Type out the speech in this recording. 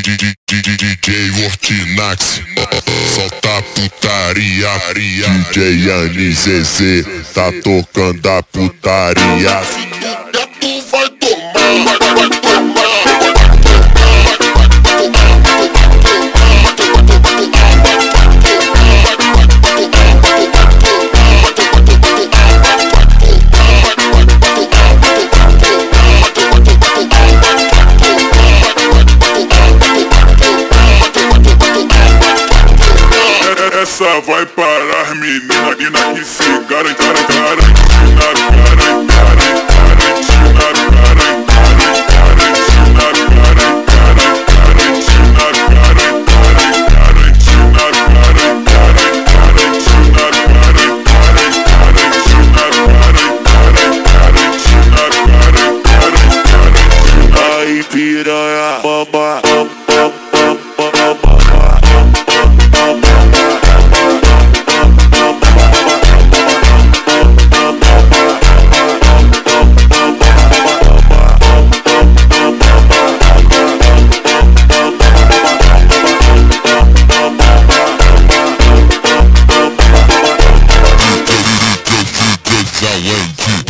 DJ Ortinax, solta a putaria. DJ NZZ, tá tocando a putaria. Tu vai tomar, vai tomar. Essa vai para as meninas que se garantem, aí piranha, mama. Away.